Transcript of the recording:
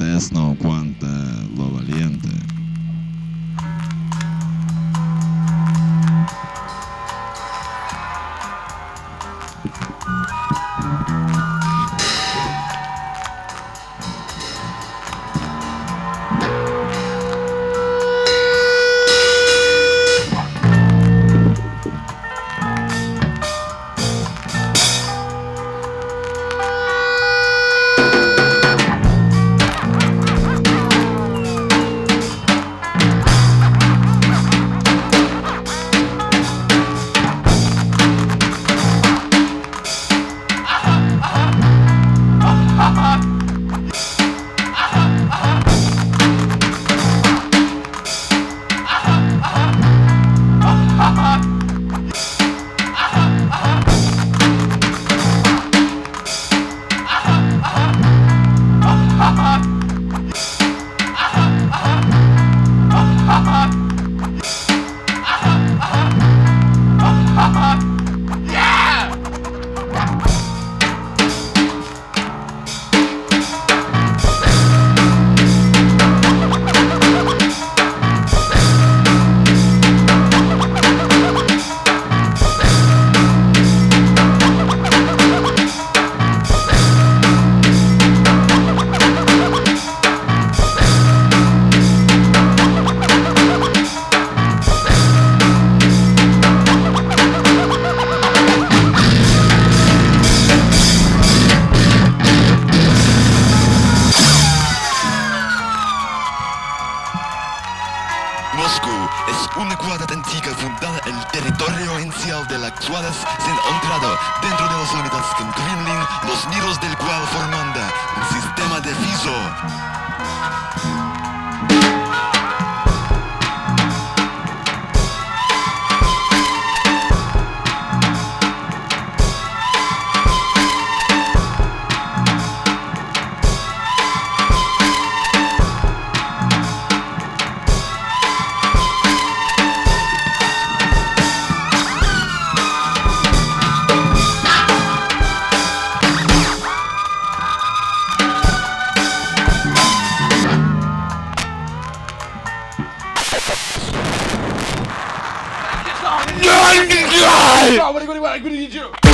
ustedes no aguanta lo valiente. Moscú es una ciudad antigua fundada en el territorio inicial de las ciudades se han encontrado dentro de los límites con Kremlin, los nidos del cual formando un sistema de fiso. No, what do you do?